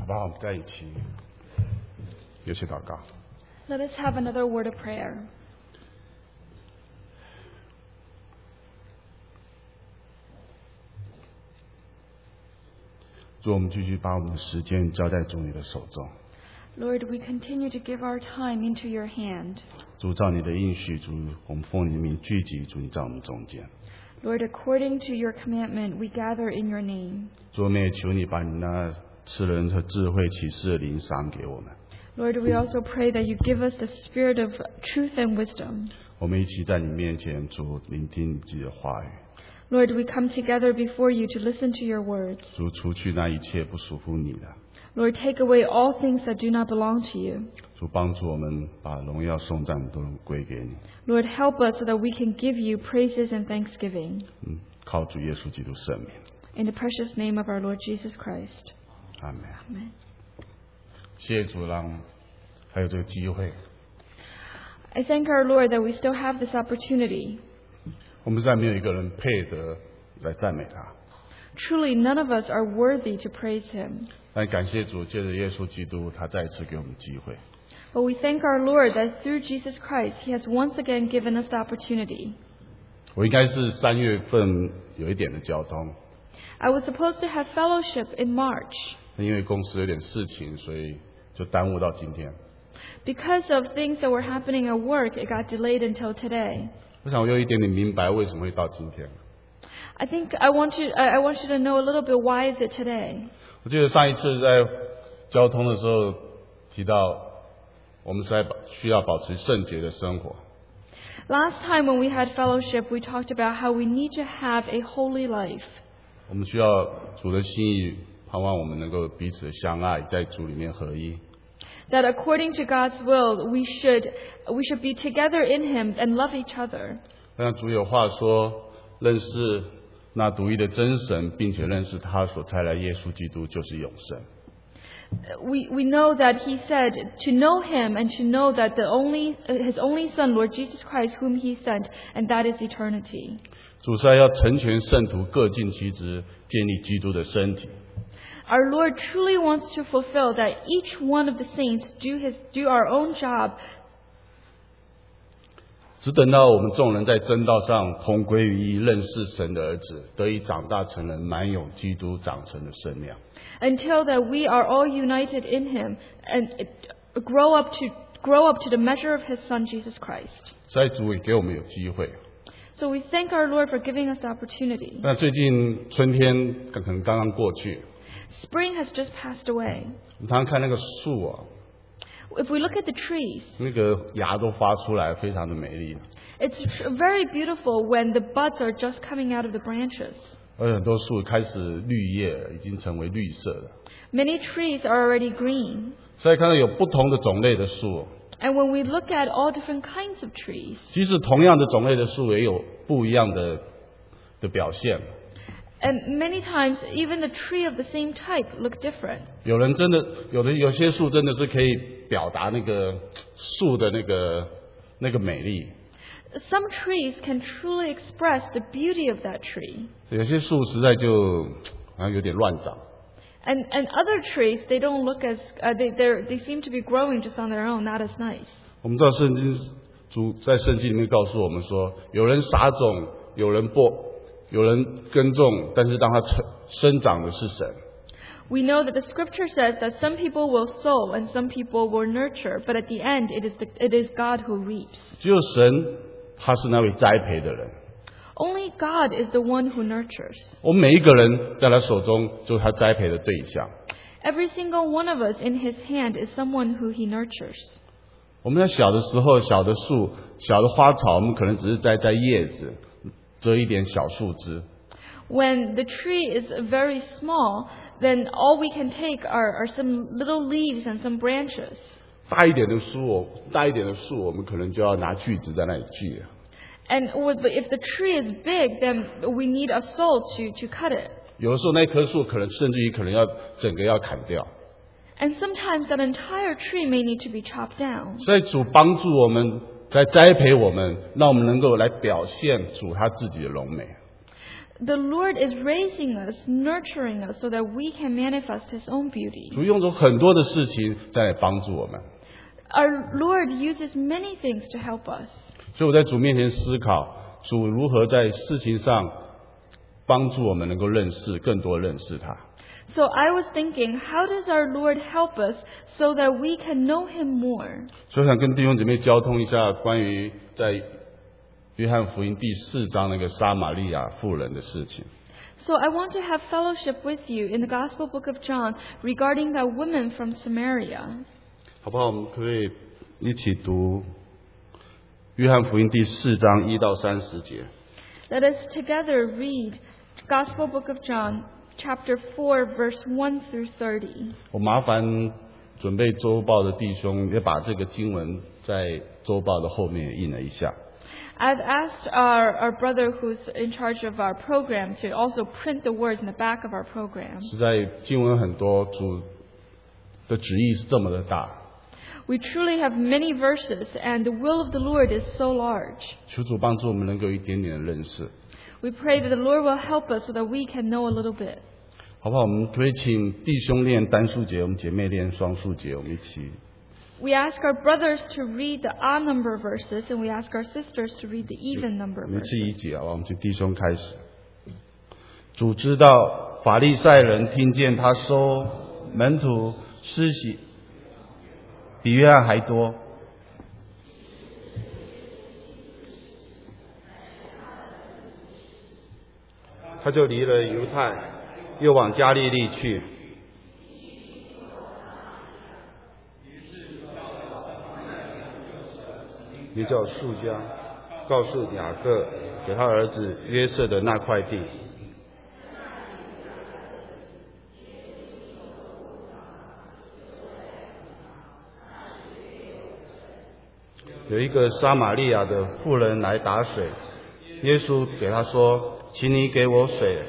好不好？我们在一起有些祷告。 Let us have another word of prayer. 主，我们继续把我们的时间交在主你的手中。 Lord, we continue to give our time into your hand. 主，照你的应许，主，我们奉你的名聚集，主，你在我们中间。 Lord, according to your commandment, we gather in your name. 主，我们也求你把你那赐人和智慧启示的灵赏给我们。 Lord, we also pray that you give us the spirit of truth and wisdom. 我们一起在你面前，主，聆听你自己的话语。 Lord, we come together before you to listen to your words. 主，除去那一切不属乎你的。 Lord, take away all things that do not belong to you. 主，帮助我们把荣耀颂赞都归给你。 Lord, help us so that we can give you praises and thanksgiving. 靠主耶稣基督圣名。 In the precious name of our Lord Jesus Christ. 阿门。 Amen. 谢谢主，让还有这个机会。 I thank our Lord that we still have this opportunity. 我们实在没有一个人配得来赞美他。 Truly, none of us are worthy to praise him. 但感谢主，借着耶稣基督，他再一次给我们机会。 But we thank our Lord that through Jesus Christ, he has once again given us the opportunity. 我应该是3月份有一点的交通， I was supposed to have fellowship in March. 因为公司有点事情，所以就耽误到今天。 Because of things that were happening at work, it got delayed until today. 我想我有一点点明白为什么会到今天。 I think I want you to know a little bit why is it today. 我记得上一次在交通的时候提到，我们实在需要保持圣洁的生活。 Last time when we had fellowship, we talked about how we need to have a holy life. 我们需要主的心意，盼望我们能够彼此相爱，在主里面合一。 That according to God's will, we should be together in him and love each other. 像主有话说，认识那独一的真神，并且认识他所差来耶稣基督，就是永生。 We know that he said to know him and to know that his only son, Lord Jesus Christ, whom he sent, and that is eternity. 主是要成全圣徒，各尽其职，建立基督的身体。 Our Lord truly wants to fulfill that each one of the saints do our own job. 只等到我们众人在真道上同归于一，认识神的儿子，得以长大成人，满有基督长成的身量。 Until that we are all united in him and grow up to the measure of his son Jesus Christ. 所以主也给我们有机会。 So we thank our Lord for giving us the opportunity. 那最近春天可能刚刚过去， Spring has just passed away. 我们常常看那个树啊， If we look at the trees, 那个芽都发出来，非常的美丽。 it's very beautiful when the buds are just coming out of the branches. 而很多树开始绿叶，已经成为绿色的。 Many trees are already green. 所以看到有不同的种类的树， And when we look at all different kinds of trees, 即使同样的种类的树，也有不一样的表现。 and many times even the tree of the same type look different. 有些树真的是可以表达那个树的那个美丽。 Some trees can truly express the beauty of that tree. 有些树实在就好像有点乱长。 And other trees, they don't look as they seem to be growing just on their own, not as nice. 我们知道主在圣经里面告诉我们说，有人撒种，有人耕种，但是让它生长的是神。 We know that the scripture says that some people will sow and some people will nurture, but at the end it is God who reaps. 只有神，他是那位栽培的人。 Only God is the one who nurtures. 我们每一个人在他手中就是他栽培的对象。 Every single one of us in his hand is someone who he nurtures. 我们在小的时候，小的树、小的花草，我们可能只是摘叶子，折一点小树枝。 When the tree is very small, then all we can take are some little leaves and some branches. 大一点的树，我们可能就要拿锯子在那里锯。 And if the tree is big, then we need a saw to cut it. 有的时候那棵树甚至于要整个要砍掉。 And sometimes that entire tree may need to be chopped down. 所以主帮助我们，在栽培我们，让我们能够来表现主他自己的荣美。 The Lord is raising us, nurturing us, so that we can manifest His own beauty. 主用着很多的事情在帮助我们。 Our Lord uses many things to help us. 所以我在主面前思考，主如何在事情上帮助我们能够更多认识他。 So I was thinking, how does our Lord help us so that we can know Him more? 所以我想跟弟兄姐妹交通一下关于在约翰福音第4章那个撒玛利亚妇人的事情。 So I want to have fellowship with you in the Gospel book of John regarding that woman from Samaria. 好不好？我们可以一起读约翰福音第4章1到30节。 Let us together read Gospel book of John, chapter 4, verse 1 through 30. 我麻烦准备周报的弟兄也把这个经文在周报的后面也印了一下。 I've asked our brother who's in charge of our program to also print the words in the back of our program. 实在经文很多，主的旨意是这么的大。 We truly have many verses, and the will of the Lord is so large. 求主帮助我们能够有一点点的认识， We pray that the Lord will help us so that we can know a little bit. 好不好？我们可以请弟兄练单数节，我们姐妹练双数节，我们一起。 We ask our brothers to read the odd number verses, and we ask our sisters to read the even number 我们一 verses. 起一节，好不好？我们请弟兄开始。主知道法利赛人听见他收门徒施洗比约翰还多，他就离了犹太，又往加利利去。名叫树家，告诉雅各给他儿子约瑟的那块地。有一个撒玛利亚的妇人来打水，耶稣给他说：“请你给我水。”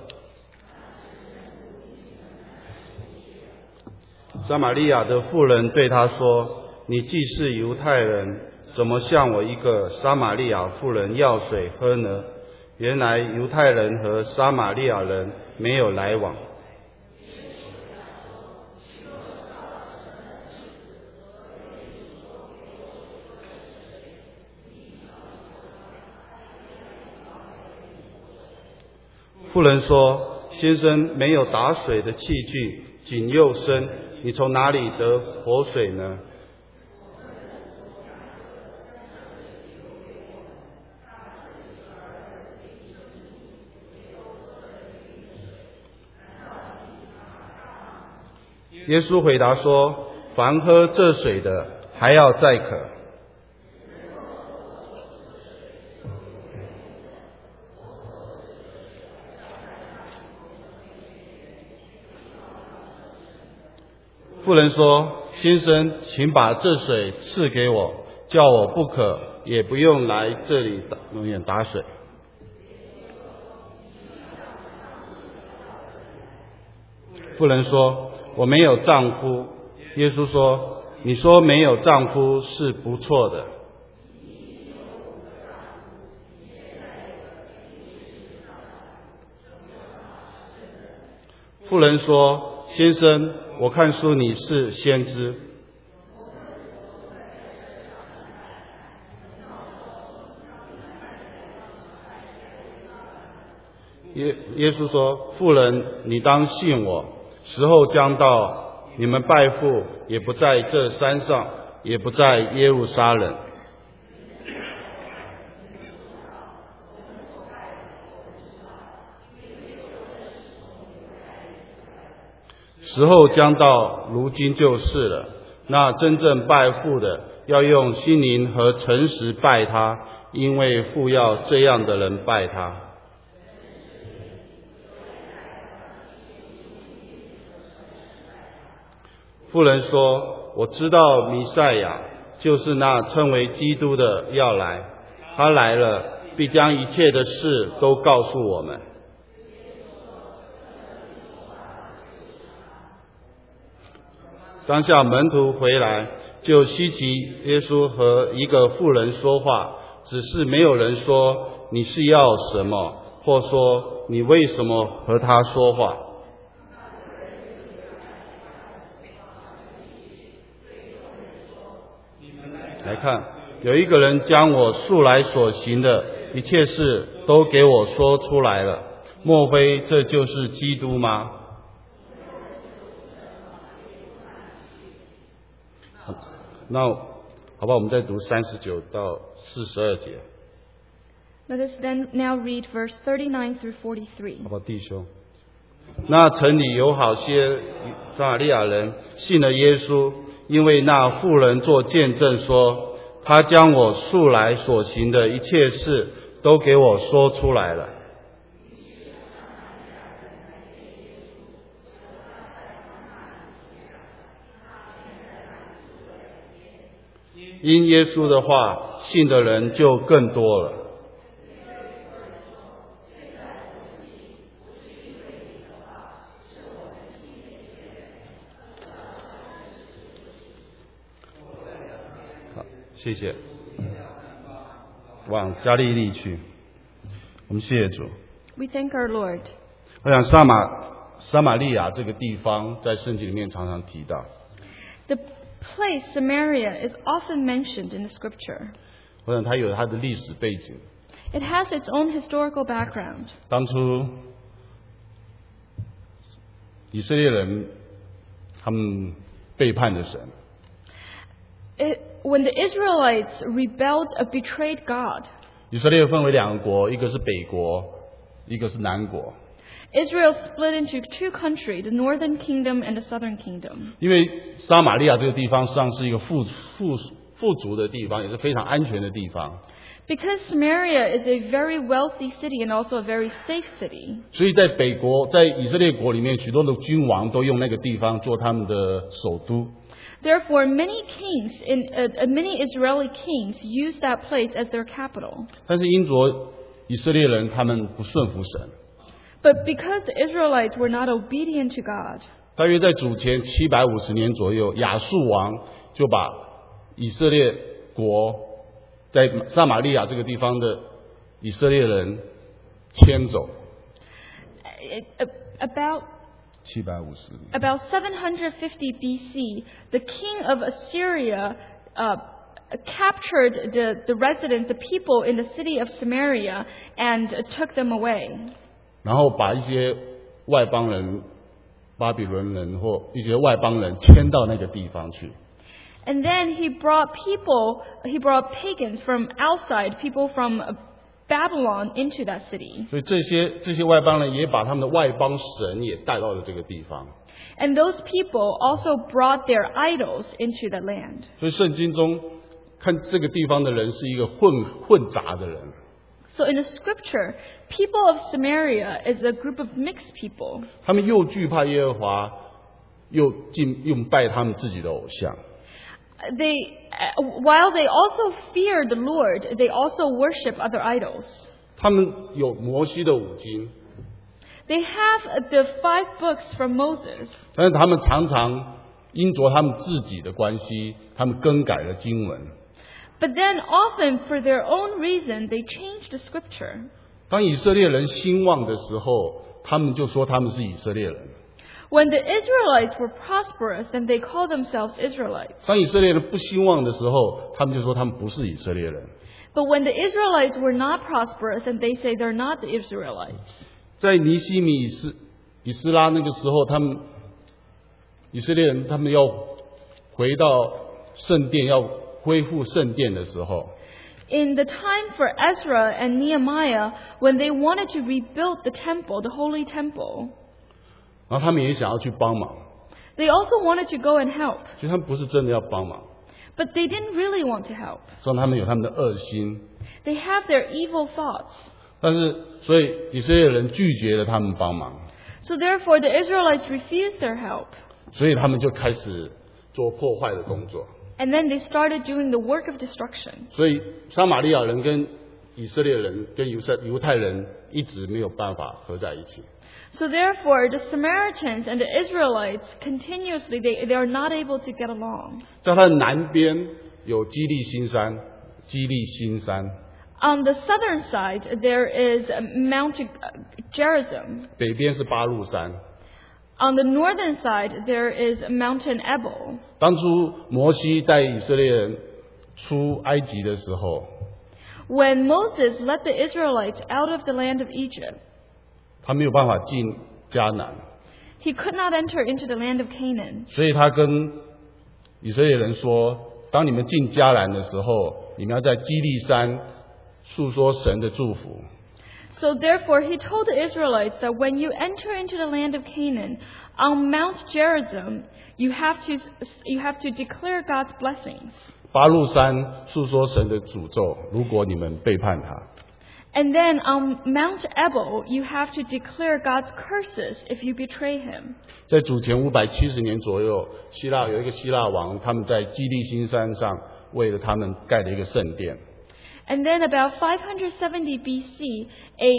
撒玛利亚的妇人对他说：“你既是犹太人，怎么向我一个撒玛利亚妇人要水喝呢？”原来犹太人和撒玛利亚人没有来往。妇人说：“先生没有打水的器具，井又深，你从哪里得活水呢？”耶稣回答说：“凡喝这水的，还要再渴。”妇人说：“先生，请把这水赐给我，叫我不渴，也不用来这里永远打水。”妇人说：“我没有丈夫。”耶稣说：“你说没有丈夫是不错的。”妇人说：“先生，我看出你是先知。”耶稣说：“妇人，你当信我，时候将到，你们拜父也不在这山上，也不在耶路撒冷。时候将到，如今就是了。那真正拜父的，要用心灵和诚实拜他，因为父要这样的人拜他。”妇人说：“我知道弥赛亚，就是那称为基督的要来，他来了，必将一切的事都告诉我们。”当下门徒回来，就稀奇耶稣和一个妇人说话，只是没有人说你是要什么。 或说你为什么和他说话？来看，有一个人将我素来所行的一切事都给我说出来了，莫非这就是基督吗？那好吧，我们再读39到42节。 Let us then now read verse 39 through 43. 好吧，弟兄。那城里有好些撒玛利亚人信了耶稣，因为那妇人做见证说，他将我素来所行的一切事都给我说出来了。因耶稣的话，信的人就更多了。好，谢谢。往加利利去，我们谢谢主。 We thank our Lord. 我想撒玛利亚这个地方在圣经里面常常提到。 The place Samaria is often mentioned in the scripture. 我想它有它的历史背景。 It has its own historical background. 当初以色列人他们背叛了神。 When the Israelites rebelled, betrayed God. 以色列分为两个国，一个是北国，一个是南国。 Israel split into two countries, the northern kingdom and the southern kingdom. 因为撒玛利亚这个地方实际上是一个富足的地方，也是非常安全的地方。 Because Samaria is a very wealthy city and also a very safe city. 所以在北国，在以色列国里面，许多的君王都用那个地方做他们的首都。 Therefore, many Israeli kings used that place as their capital. 但是因着以色列人他们不顺服神。 But because the Israelites were not obedient to God, 大约在主前750年左右，亚述王就把以色列国在撒玛利亚这个地方的以色列人迁走。 About 750 BC, the king of Assyria captured the residents, the people in the city of Samaria, and took them away. 然后把一些外邦人、巴比伦人或一些外邦人迁到那个地方去。 And then he brought pagans from outside, people from Babylon into that city. 所以这些外邦人也把他们的外邦神也带到了这个地方。 And those people also brought their idols into the land. 所以圣经中看这个地方的人是一个混杂的人。 So in the scripture, people of Samaria is a group of mixed people. 他们又惧怕耶和华，又拜他们自己的偶像。 While they also fear the Lord, they also worship other idols. 他们有摩西的五经。 They have the 5 books from Moses. 但是他们常常因着他们自己的关系，他们更改了经文。 But then often, for their own reason, they changed the scripture. 当以色列人兴旺的时候，他们就说他们是以色列人。 When the Israelites were prosperous, then they called themselves Israelites. 当以色列人不兴旺的时候，他们就说他们不是以色列人。 But when the Israelites were not prosperous, then they say they're not the Israelites. 在尼希米以斯拉那个时候，以色列人他们要回到圣殿，要恢复圣殿的时候， In the time for Ezra and Nehemiah, when they wanted to rebuild the temple, the holy temple, 然后他们也想要去帮忙， they also wanted to go and help. 所以他们不是真的要帮忙， But they didn't really want to help. 所以他们有他们的恶心。 They have their evil thoughts. 但是，所以以色列人拒绝了他们帮忙， So therefore, the Israelites refused their help. 所以他们就开始做破坏的工作。 And then they started doing the work of destruction. 所以撒玛利亚人跟以色列人跟犹太人一直没有办法合在一起。 So therefore, the Samaritans and the Israelites continuously, they are not able to get along. 在它的南边有基利新山， On the southern side, there is Mount Gerizim. 北边是巴路山。 On the northern side, there is Mountain Ebal. 当初摩西带以色列人出埃及的时候， When Moses led the Israelites out of the land of Egypt, 他没有办法进迦南， he could not enter into the land of Canaan. 所以他跟以色列人说，当你们进迦南的时候，你们要在基利山述说神的祝福。 So therefore he told the Israelites that when you enter into the land of Canaan, on Mount Gerizim, you have to declare God's blessings. 巴路山述说神的诅咒，如果你们背叛他。 And then on Mount Ebal, you have to declare God's curses if you betray him. 在主前570年左右，有一个希腊王，他们在基利心山上为了他们盖了一个圣殿。 And then about 570 BC,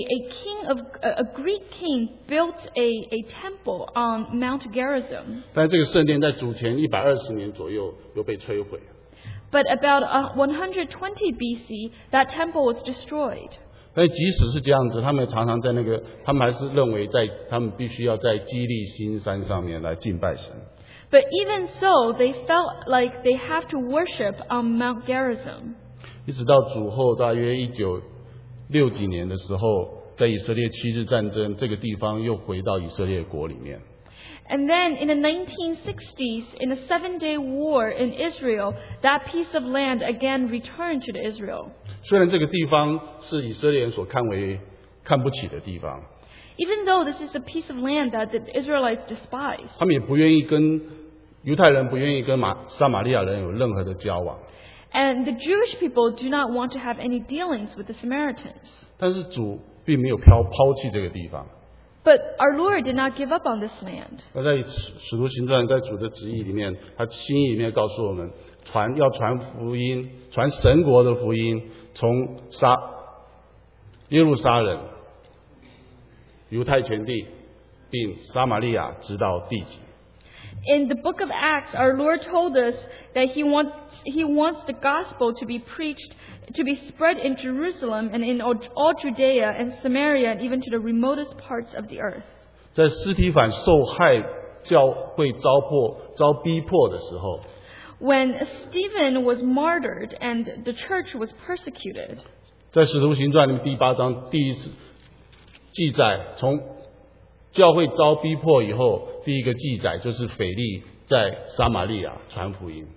a Greek king built a temple on Mount Gerizim. 但这个圣殿在主前120年左右又被摧毁。 But about 120 BC, that temple was destroyed. 但即使是这样子，他们常常在他们还是认为他们必须要在基利心山上面来敬拜神。 But even so, they felt like they have to worship on Mount Gerizim. 一直到主后大约1960几年的时候，在以色列7日战争，这个地方又回到以色列国里面。 And then in the 1960s, in a 7-day war in Israel, that piece of land again returned to Israel. 虽然这个地方是以色列人所看不起的地方， Even though this is a piece of land that the Israelites despise, 他们也不愿意跟犹太人不愿意跟撒玛利亚人有任何的交往。 and the Jewish people do not want to have any dealings with the Samaritans. 但是主并没有抛弃这个地方。 But our Lord did not give up on this land. 那在使徒行传，在主的旨意里面，他心意里面告诉我们，要传福音，传神国的福音，从耶路撒冷、犹太全地，并撒玛利亚直到地极。 In the book of Acts, our Lord told us that He wants the gospel to be preached, to be spread in Jerusalem and in all Judea and Samaria and even to the remotest parts of the earth. 在司提反受害、教会遭逼迫的时候， When Stephen was martyred and the church was persecuted, 在使徒行传里面第8章第一次记载，从教会遭逼迫以后，第一个记载就是腓力在撒玛利亚传福音。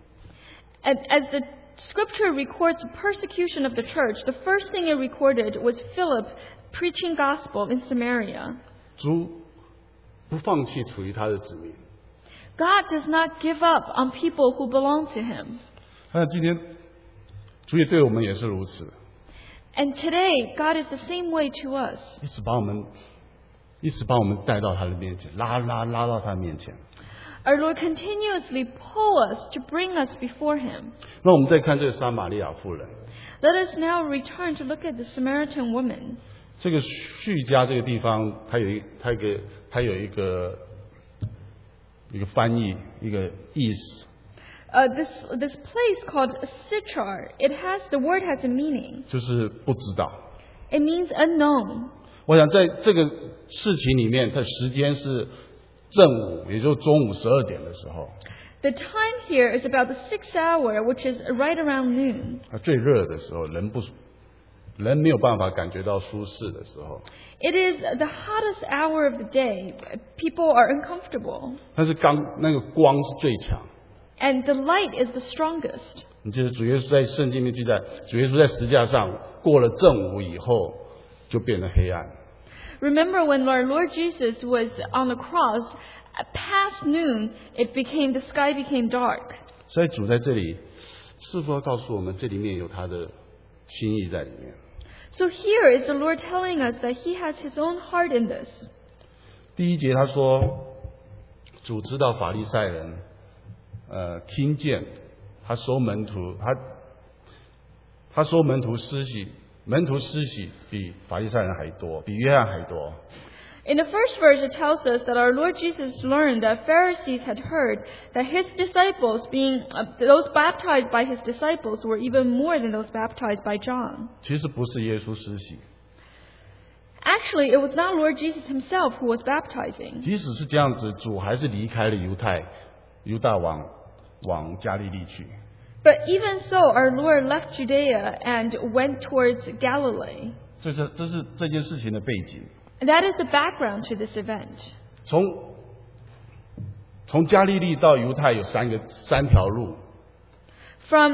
as the scripture records persecution of the church, the first thing it recorded was Philip preaching gospel in Samaria. 主不放弃属于他的子民。 God does not give up on people who belong to Him. 那今天主也对我们也是如此， And today, God is the same way to us. 一直把我们带到他的面前，拉到他的面前。 Our Lord continuously pull us to bring us before Him. 那我们再看这个撒玛利亚妇人， Let us now return to look at the Samaritan woman. 这个叙加这个地方，它有一个翻译，一个意思。 This place called Sichar, the word has a meaning. 就是不知道。 It means unknown. 我想在这个事情里面，它时间是正午，也就是中午12点的时候， The time here is about the 6th hour, which is right around noon. 最热的时候，人没有办法感觉到舒适的时候。 It is the hottest hour of the day. People are uncomfortable. 但是那个光是最强。 And the light is the strongest. 你记得主耶稣在圣经里面记载，主耶稣在十字架上过了正午以后，就变得黑暗。 Remember when our Lord Jesus was on the cross, past noon, the sky became dark. 所以主在这里是否要告诉我们，这里面有他的心意在里面？ So here is the Lord telling us that He has His own heart in this. 第1节他说，主知道法利赛人听见他收门徒，他收门徒施洗比法利赛人还多，比约翰还多。 In the first verse, it tells us that our Lord Jesus learned that Pharisees had heard that his disciples, those baptized by his disciples, were even more than those baptized by John. 其实不是耶稣施洗， Actually, it was not Lord Jesus himself who was baptizing. 即使是这样子，主还是离开了犹大往加利利去。 But even so, our Lord left Judea and went towards Galilee. 这是这件事情的背景。 And that is the background to this event. 从加利利到犹太有三条路。 From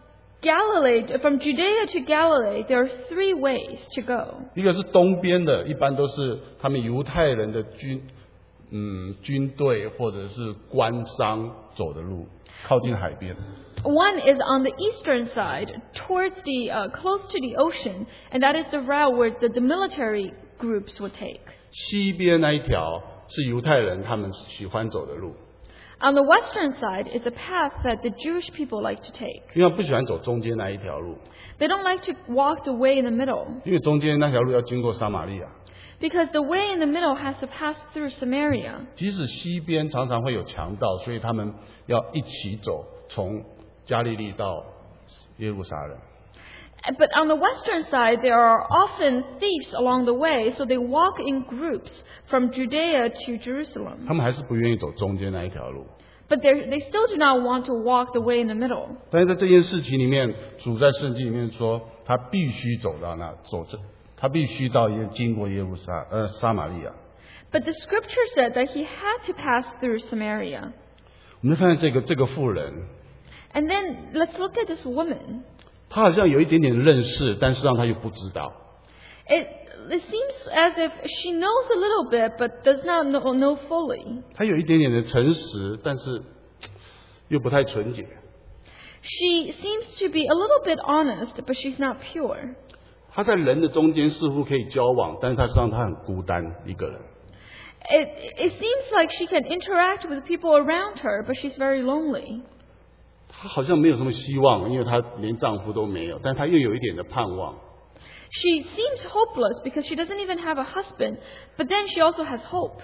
Judea to Galilee, there are 3 ways to go. 一个是东边的，一般都是他们犹太人的军队或者是官商走的路，靠近海边。 One is on the eastern side, towards close to the ocean, and that is the route where the military groups would take. 西边那一条是犹太人他们喜欢走的路， On the western side is a path that the Jewish people like to take. 因为不喜欢走中间那一条路， They don't like to walk the way in the middle, 因为中间那条路要经过撒玛利亚。 because the way in the middle has to pass through Samaria. 即使西边常常会有强盗，所以他们要一起走，从加利利到耶路撒冷。 But on the western side, there are often thieves along the way, so they walk in groups from Judea to Jerusalem. 他们还是不愿意走中间那一条路。 But they still do not want to walk the way in the middle. 但是在这件事情里面，主在圣经里面说，他必须他必须到经过撒玛利亚。 But the scripture said that he had to pass through Samaria. 我们看看这个妇人， And then let's look at this woman. 她好像有一点点认识，但是让她又不知道。 It seems as if she knows a little bit, but does not know fully. 她有一点点的诚实，但是又不太纯洁。 She seems to be a little bit honest, but she's not pure. 她在人的中间似乎可以交往，但是她实际上她很孤单一个人。 It seems like she can interact with people around her, but she's very lonely. 她好像没有什么希望，因为她连丈夫都没有，但她又有一点的盼望。 She seems hopeless because she doesn't even have a husband, but then she also has hope.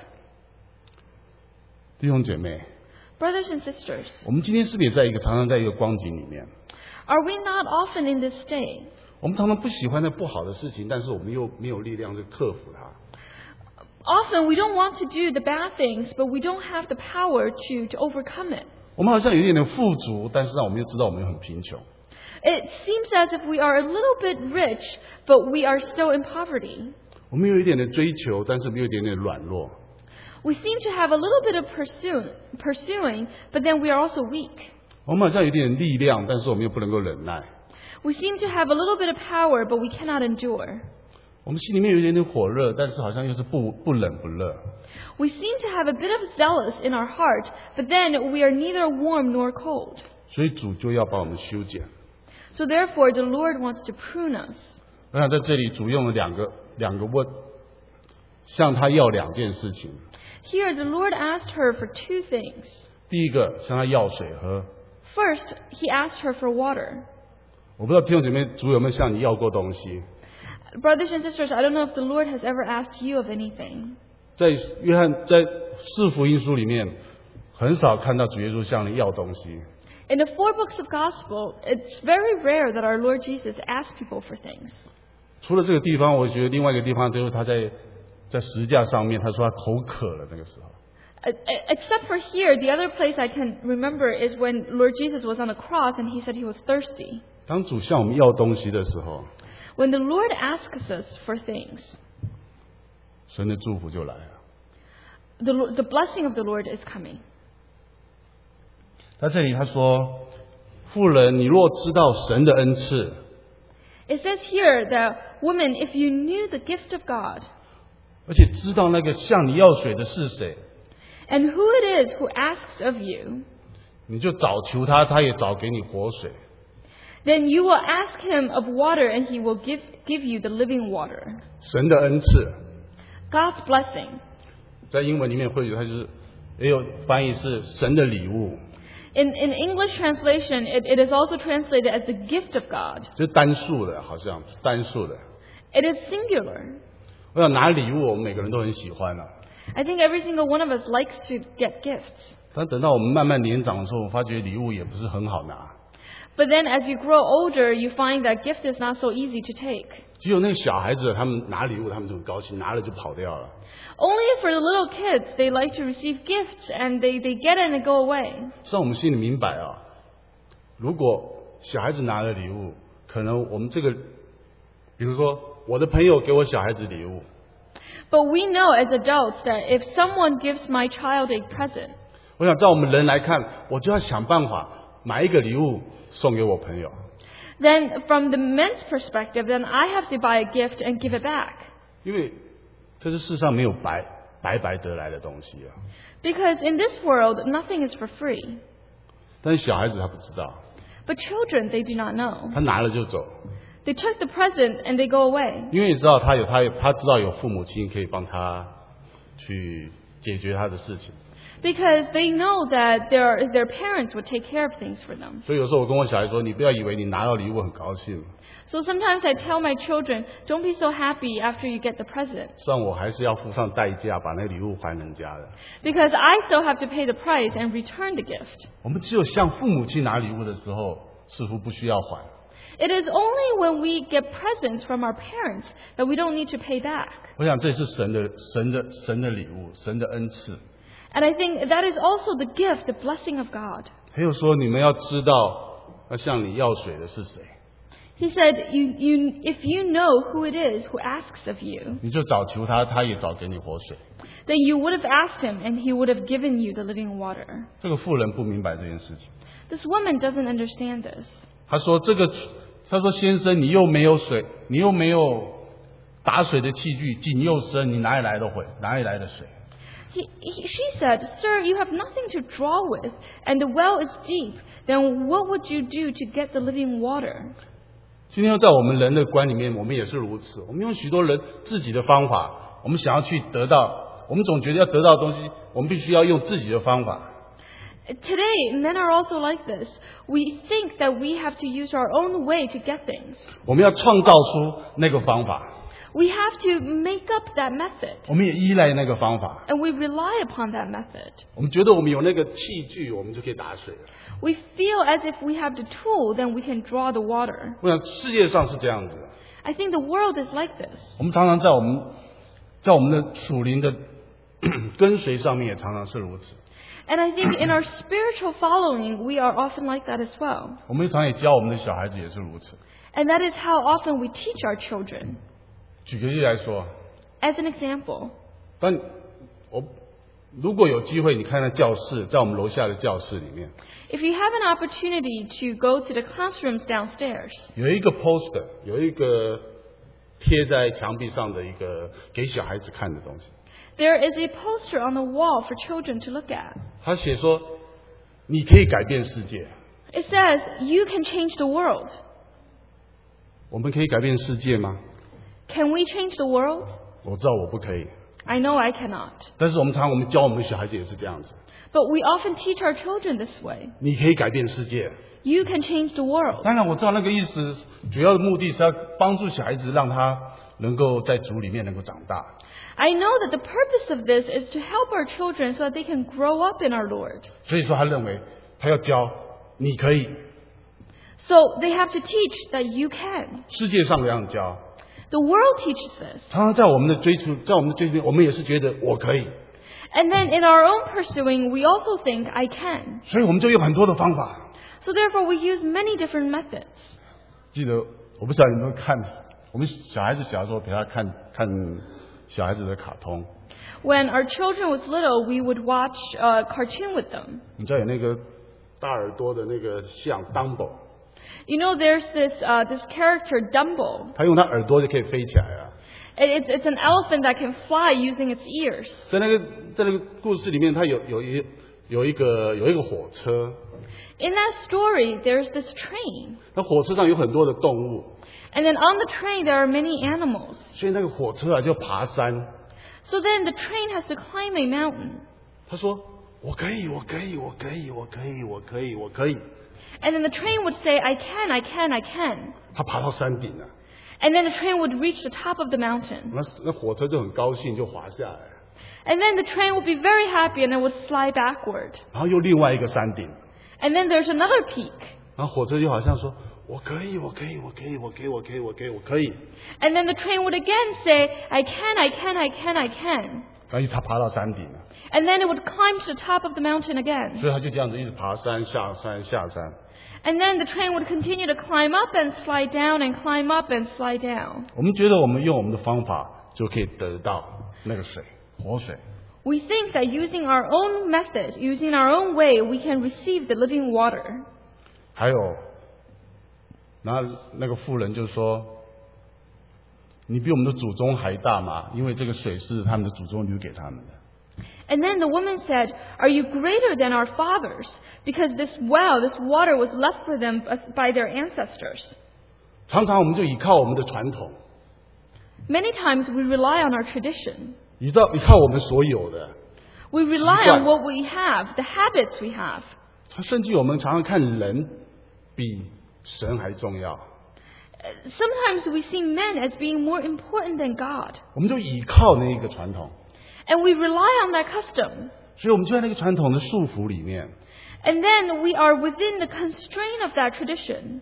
弟兄姐妹， Brothers and sisters, 我们今天是不是也常常在一个光景里面？ are we not often in this state? 我们常常不喜欢那不好的事情，但是我们又没有力量去克服它。 Often we don't want to do the bad things, but we don't have the power to overcome it. 我们好像有一点点富足，但是让我们又知道我们又很贫穷。 It seems as if we are a little bit rich, but we are still in poverty. 我们有一点的追求，但是没有一点点软弱。 We seem to have a little bit of pursuing, but then we are also weak. 我们好像有一点力量，但是我们又不能够忍耐。 We seem to have a little bit of power, but we cannot endure. 我们心里面有一点点火热，但是好像又是不冷不热。 We seem to have a bit of zealous in our heart, but then we are neither warm nor cold. 所以主就要把我们修剪。 So therefore, the Lord wants to prune us. 我想在这里主用了两个问，向他要2件事情。 Here, the Lord asked her for 2 things. 第一个，向他要水喝。 First, he asked her for water. 我不知道弟兄姐妹主有没有向你要过东西？ Brothers and sisters, I don't know if the Lord has ever asked you of anything. 在4福音书里面，很少看到主耶稣向你要东西。 In the 4 books of Gospel, it's very rare that our Lord Jesus asks people for things. 除了这个地方，我觉得另外一个地方就是他在十字架上面，他说他口渴了那个时候。 Except for here, the other place I can remember is when Lord Jesus was on the cross and he said he was thirsty. 当主向我们要东西的时候， When the Lord asks us for things, 神的祝福就来了。 the blessing of the Lord is coming. 在这里他说：“妇人，你若知道神的恩赐， It says here that, woman, if you knew the gift of God, 而且知道那个向你要水的是谁， and who it is who asks of you, 你就早求他，他也早给你活水。 then you will ask him of water and he will give you the living water. 神的恩赐， God's blessing. 在英文里面会有，它就是也有翻译是神的礼物， In English translation, it is also translated as the gift of God. 就是单数的，好像单数的。 It is singular. 我想拿礼物，我们每个人都很喜欢啊。 I think every single one of us likes to get gifts. 但等到我们慢慢年长的时候，我发觉礼物也不是很好拿。 But then as you grow older, you find that gift is not so easy to take. 只有那个小孩子，他们拿礼物，他们就很高兴，拿了就跑掉了。 Only for the little kids, they like to receive gifts and they get it and they go away. 让我们心里明白啊，如果小孩子拿了礼物，可能我们这个，比如说我的朋友给我小孩子礼物， But we know as adults that if someone gives my child a present, 我想在我们人来看，我就要想办法买一个礼物送给我朋友。 then from the men's perspective, then I have to buy a gift and give it back. 因为这是世上没有白白得来的东西啊。 Because in this world, nothing is for free. 但是小孩子他不知道， But children, they do not know. 他拿了就走， They took the present and they go away. 因为你知道他知道有父母亲可以帮他去解决他的事情。 Because they know that their parents would take care of things for them. 所以有时候我跟我小孩说，你不要以为你拿到礼物很高兴， So sometimes I tell my children, don't be so happy after you get the present. 实际上我还是要付上代价把那个礼物还人家的。 Because I still have to pay the price and return the gift. 我们只有向父母亲拿礼物的时候，似乎不需要还。 It is only when we get presents from our parents that we don't need to pay back. 我想这是神的礼物，神的恩赐。 And I think that is also the gift, the blessing of God. 还有说，你们要知道，要向你要水的是谁， He said, if you know who it is who asks of you, 你就早求他，他也早给你活水。 then you would have asked him and he would have given you the living water. 这个妇人不明白这件事情， This woman doesn't understand this. 他说先生，你又没有水，你又没有打水的器具，井又深，你哪里来的水？ She said, Sir, you have nothing to draw with, and the well is deep. Then what would you do to get the living water? 今天在我们人的观里面，我们也是如此。我们用许多人自己的方法，我们想要去得到，我们总觉得要得到的东西，我们必须要用自己的方法。 Today, men are also like this. We think that we have to use our own way to get things. 我们要创造出那个方法， We have to make up that method, 我们也依赖那个方法。 and we rely upon that method. 我们觉得我们有那个器具，我们就可以打水了。 We feel as if we have the tool, then we can draw the water. 我想世界上是这样子的。 I think the world is like this. 我们常常在我们的属灵的跟随上面，也常常是如此。 And I think in our spiritual following, we are often like that as well. 我们常常也教我们的小孩子也是如此。 And that is how often we teach our children. 举个例来说， As an example, 如果有机会，你看看教室，在我们楼下的教室里面， if you have an opportunity to go to the classrooms downstairs, 有一个 poster， 有一个贴在墙壁上的一个给小孩子看的东西。 there is a poster on the wall for children to look at. 他写说，你可以改变世界。 It says, you can change the world. 我们可以改变世界吗？ Can we change the world? 我知道我不可以， I know I cannot. 但是我们教我们的小孩子也是这样子。 But we often teach our children this way. 你可以改变世界。 You can change the world. 当然我知道那个意思，主要的目的是要帮助小孩子，让他能够在主里面能够长大。 I know that the purpose of this is to help our children so that they can grow up in our Lord. 所以说他认为他要教你可以， So they have to teach that you can. 世界上这样教。 The world teaches this. 常常在我们的追求我们也是觉得我可以， And then in our own pursuing, we also think, I can. 所以我们就用很多的方法。 So therefore, we use many different methods. 记得我不知道你们看，我们小孩子小的时候陪他看小孩子的卡通， When our children was little, we would watch a cartoon with them. 你知道有那个大耳朵的那个像 Dumbo， You know, there's this character Dumbo. 他用他耳朵就可以飞起来啊。 It's an elephant that can fly using its ears. 在那个故事里面，他有一个火车， In that story, there's this train. 那火车上有很多的动物， And then on the train, there are many animals. 所以那个火车啊就爬山。 So then the train has to climb a mountain. 他说：“我可以，我可以，我可以，我可以，我可以，我可以。” And then the train would say, I can, I can, I can. 他爬到山顶了， And then the train would reach the top of the mountain. 那火车就很高兴，就滑下来， And then the train would be very happy and it would slide backward. 然后又另外一个山顶， And then there's another peak. 然后火车就好像说：“我可以，我可以，我可以，我可以，我可以，我可以，我可以。” And then the train would again say, I can, I can, I can, I can. 然后他爬到山顶了， And then it would climb to the top of the mountain again. 所以他就这样子一直爬山下山下山。 And then the train would continue to climb up and slide down and climb up and slide down. 我们觉得我们用我们的方法就可以得到那个水，活水。 We think that using our own method, using our own way, we can receive the living water. 还有，然后那个妇人就说：“你比我们的祖宗还大吗？因为这个水是他们的祖宗留给他们的。” And then the woman said, Are you greater than our fathers? Because this well, this water was left for them by their ancestors. 常常我们就依靠我们的传统， Many times we rely on our tradition. 依靠我们所有的， We rely 习惯。 on what we have, the habits we have. 甚至我们常常看人比神还重要， Sometimes we see men as being more important than God. 我们就依靠那一个传统， And we rely on that custom. 所以我们就在那个传统的束缚里面。 And then we are within the constraint of that tradition.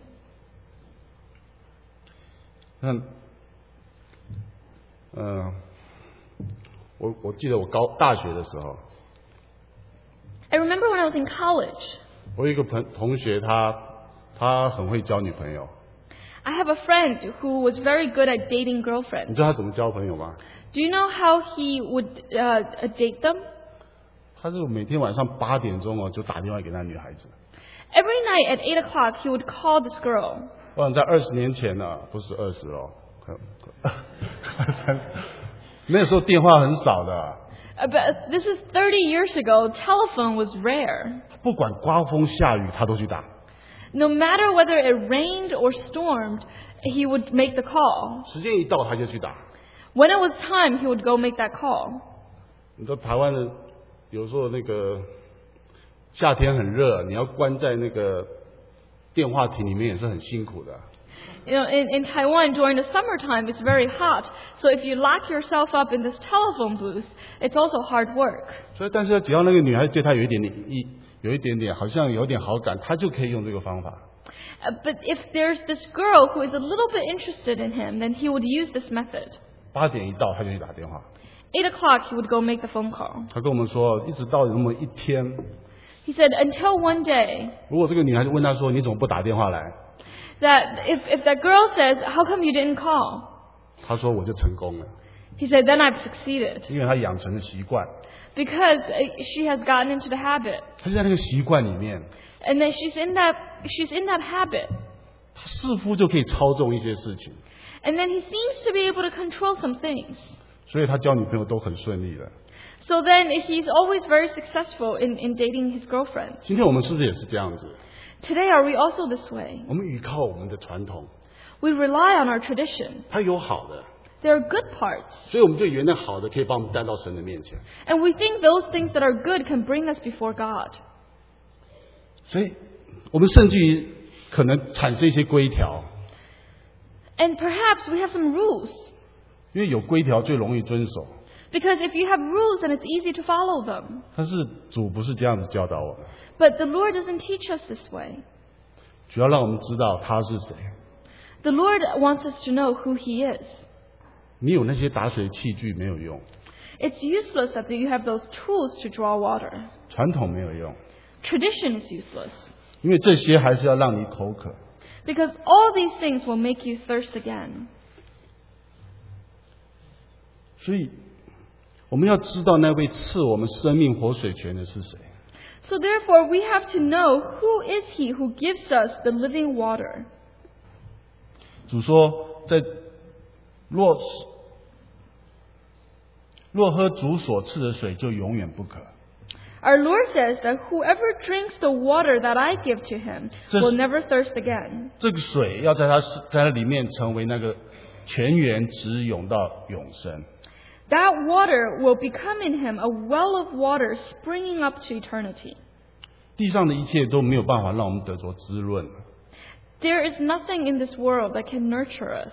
我记得我大学的时候， I remember when I was in college, 我有一个同学他很会交女朋友， I have a friend who was very good at dating 你 girlfriends. 知道他怎么交朋友吗？ Do you know how he would date them? 他就每天晚上8点钟就打电话给那女孩子。 Every night at 8 o'clock, he would call this girl. 我想在20年前呢，不是20哦，那时候电话很少的， But this is 30 years ago. Telephone was rare. 不管刮风下雨他都去打。 No matter whether it rained or stormed, he would make the call. 时间一到他就去打。 When it was time, he would go make that call. 你知道台湾的有时候那个夏天很热，你要关在那个电话亭里面也是很辛苦的。 You know, in Taiwan during the summertime, it's very hot. So if you lock yourself up in this telephone booth, it's also hard work. 所以，但是只要那个女孩对他有一点点好像有点好感，他就可以用这个方法。 But if there's this girl who is a little bit interested in him, then he would use this method. 8点一到他就去打电话。 8 o'clock, he would go make the phone call. 他跟我们说，一直到那么一天， He said, until one day, 如果这个女孩子问他说：“你怎么不打电话来 that if that girl says, how come you didn't call? 他说：“我就成功了， He said, then I've succeeded. 因为他养成了习惯， Because she has gotten into the habit. 他就在那个习惯里面， And then she's in that habit. 他似乎就可以操纵一些事情， And then he seems to be able to control some things. 所以他交女朋友都很顺利的。 So then he's always very successful in dating his girlfriend. 今天我们是不是也是这样子？ Today, are we also this way? 我们依靠我们的传统， We rely on our tradition. 它有好的， There are good parts. 所以我们就以为那好的可以把我们带到神的面前。 And we think those things that are good can bring us before God. 所以我们甚至于可能产生一些规条， And perhaps we have some rules. 因为有规条最容易遵守。 Because if you have rules, then it's easy to follow them. 但是主不是这样子教导我们， But the Lord doesn't teach us this way. 主要让我们知道他是谁。 The Lord wants us to know who He is. 你有那些打水器具没有用， It's useless that you have those tools to draw water. 传统没有用， Tradition is useless. 因为这些还是要让你口渴。 Because all these things will make you thirst again. 所以我们要知道那位赐我们生命活水泉的是谁。 So therefore, we have to know who is He who gives us the living water. 主说，若喝主所赐的水，就永远不渴。 Our Lord says that whoever drinks the water that I give to him will never thirst again. 这个水要在它里面成为那个泉源，直涌到永生。 That water will become in him a well of water springing up to eternity. 地上的一切都没有办法让我们得着滋润， There is nothing in this world that can nurture us.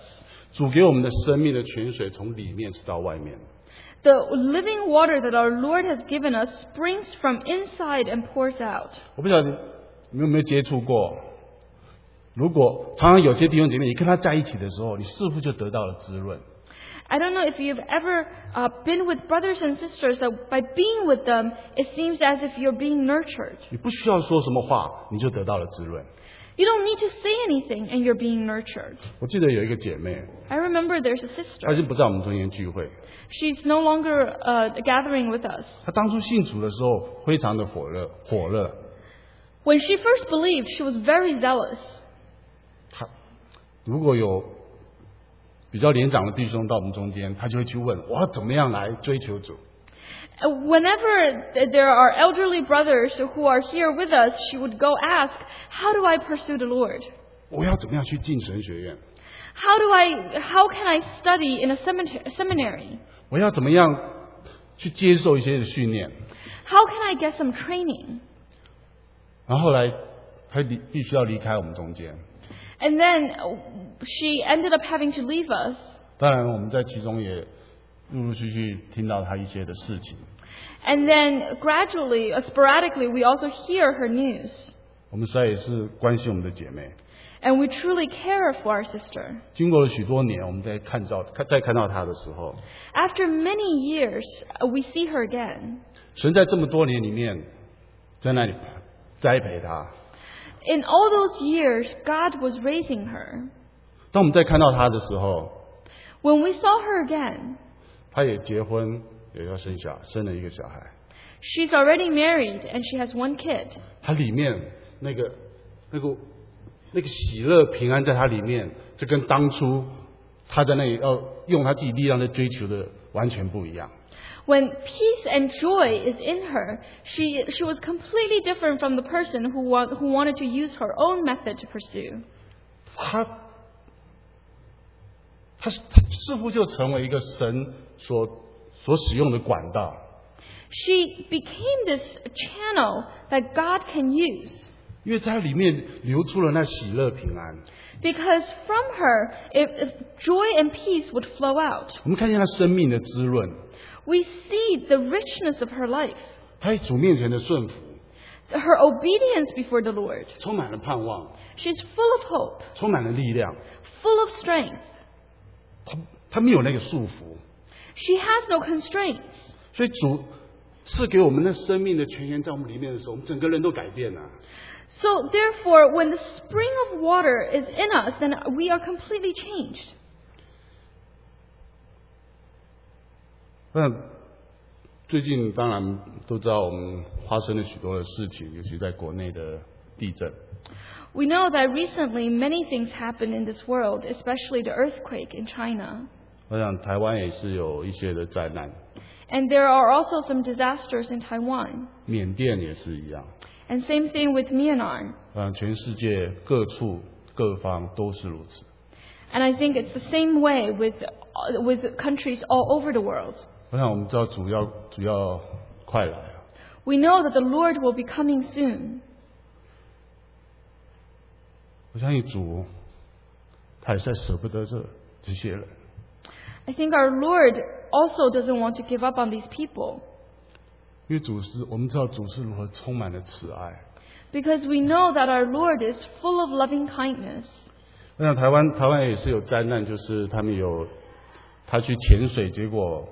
主给我们的生命的泉水从里面是到外面。 The living water that our Lord has given us springs from inside and pours out. 我不晓得你有没有接触过，如果常常有些弟兄姐妹，你跟他在一起的时候，你似乎就得到了滋润。 I don't know if you've ever been with brothers and sisters that by being with them, it seems as if you're being nurtured. 你不需要说什么话，你就得到了滋润。 You don't need to say anything and you're being nurtured. 我记得有一个姐妹， I remember there's a 她已 sister. 经不在我们中间聚会。 She's no longer gathering with us. 她当初信主的时候非常的火热。 When she first believed, she was very zealous. 她如果有比较年长的弟兄到我们中间，她就会去问我要怎么样来追求主。 Whenever there are elderly brothers who are here with us, she would go ask, how do I pursue the Lord? 我要怎么样去进神学院？ How can I study in a seminary? 我要怎么样去接受一些的训练？ How can I get some training? 然后后来她必须要离开我们中间。 And then she ended up having to leave us. 当然，我们在其中也陆陆续续听到她一些的事情。 And then gradually, sporadically, we also hear her news. 我们实在也是关心我们的姐妹。 And we truly care for our sister. 经过了许多年，我们再看到她的时候， After many years, we see her again. 神在这么多年里面，在那里栽培她。 In all those years, God was raising her. 当我们再看到她的时候， When we saw her again, 她也结婚，也要生了一个小孩。 she's already married and she has one kid. 她里面那个喜乐平安在她里面，这跟当初她在那里要用她自己力量在追求的完全不一样。 When peace and joy is in her, she was completely different from the person who wanted to use her own method to pursue. 她似乎就成为一个神所使用的管道。 She became this channel that God can use. 因为在里面流出了那喜乐平安。 Because from her, if joy and peace would flow out. 我们看见她生命的滋润， We see the richness of her life. 她在主面前的顺服， Her obedience before the Lord. 充满了盼望， She's full of hope, 充满了力量。 full of strength. 她没有那个束缚， She has no constraints. 所以主赐给我们的生命的泉源在我们里面的时候，我们整个人都改变了。 So therefore, when the spring of water is in us, then we are completely changed. 那最近当然都知道我们发生了许多的事情，尤其在国内的地震。 We know that recently many things happened in this world, especially the earthquake in China. 我想台湾也是有一些的灾难， And there are also some disasters in Taiwan. 缅甸也是一样。 And same thing with Myanmar. 全世界各处各方都是如此。 And I think it's the same way with countries all over the world. 我想我们知道主要快来了。 We know that the Lord will be coming soon. 我相信主他也在舍不得这些人。 I think our Lord also doesn't want to give up on these people. 因为我们知道主是如何充满了慈爱。 Because we know that our Lord is full of loving kindness. 我想台湾也是有灾难，就是他去潜水，结果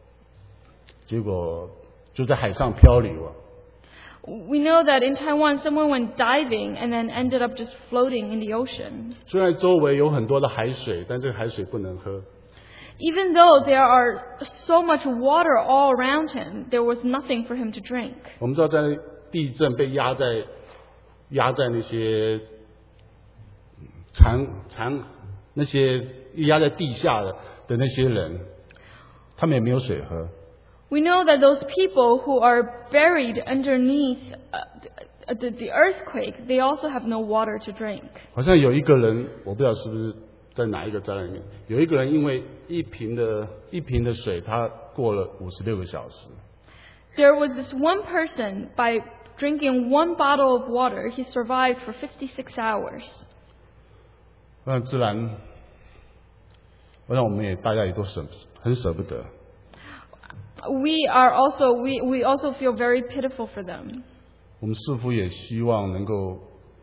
就在海上漂流了。 We know that in Taiwan, someone went diving and then ended up just floating in the ocean. 虽然周围有很多的海水，但这个海水不能喝。 Even though there are so much water all around him, there was nothing for him to drink. 我们知道，在地震被压在那些那些压在地下的那些人，他们也没有水喝。 We know that those people who are buried underneath the earthquake, they also have no water to drink. 好像有一个人，我不知道是不是在哪一个灾难里面，有一个人因为一瓶的水，他过了56个小时。 There was this one person, by drinking one bottle of water, he survived for 56 hours. 那自然我想我们大家也都很舍不得。 we also feel very pitiful for them. 我们似乎也希望能够，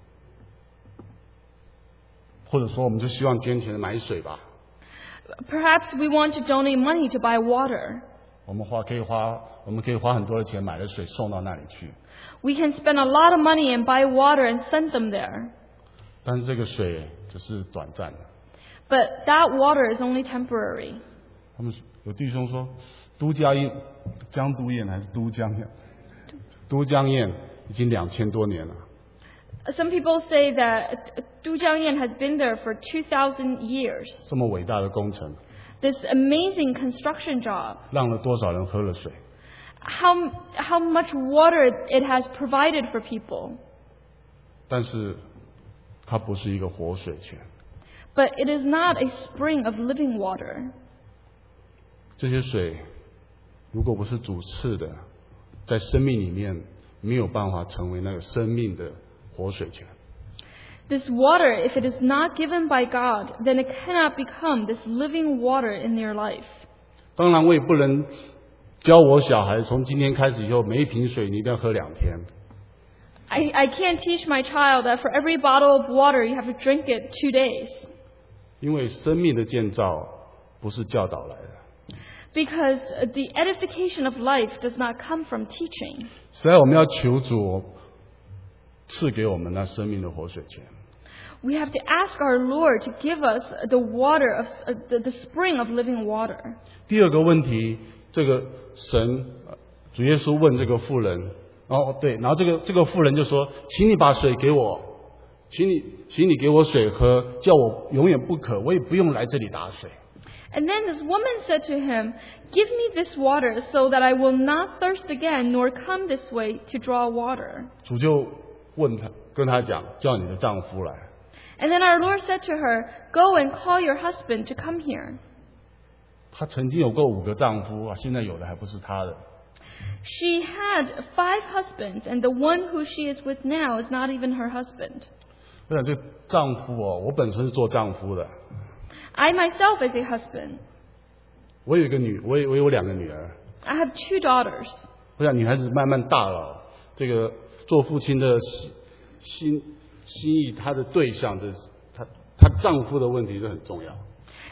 或者说我们就希望捐钱买水吧。 Perhaps we want to donate money to buy water. 我们可以花很多的钱买了水送到那里去。 We can spend a lot of money and buy water and send them there. 但是这个水只是短暂的。 But that water is only temporary. 他们有弟兄说，江都堰还是都江堰已经2000多年了。 Some people say that Dujiangyan has been there for 2,000 years. 这么伟大的工程， This amazing construction job. 让了多少人喝了水？ How much water it has provided for people. 但是它不是一个活水泉。 But it is not a spring of living water. 这些水如果不是主赐的，在生命里面没有办法成为那个生命的活水泉。 This water, if it is not given by God, then it cannot become this living water in your life. 当然，我也不能教我小孩从今天开始以后，每一瓶水你一定要喝2天。 I can't teach my child that for every bottle of water you have to drink it 2 days. 因为生命的建造不是教导来的。 Because the edification of life does not come from teaching. 所以我们要求主赐给我们那生命的活水泉。 We have to ask our Lord to give us the water of the spring of living water. 第二个问题，这个主耶稣问这个妇人，然后这个妇人就说：“请你把水给我，请你给我水喝，叫我永远不渴，我也不用来这里打水。” And then this woman said to him, "Give me this water so that I will not thirst again, nor come this way to draw water." 主就跟他讲，叫你的丈夫来。 And then our Lord said to her, "Go and call your husband to come here." 她曾经有过5个丈夫啊，现在有的还不是她的。 She had 5 husbands, and the one who she is with now is not even her husband. 我想这丈夫我本身是做丈夫的， I myself is a husband. 我有2个女儿。 I have 2 daughters. 我想女孩子慢慢大了，这个做父亲的心意，她的对象她丈夫的问题是很重要。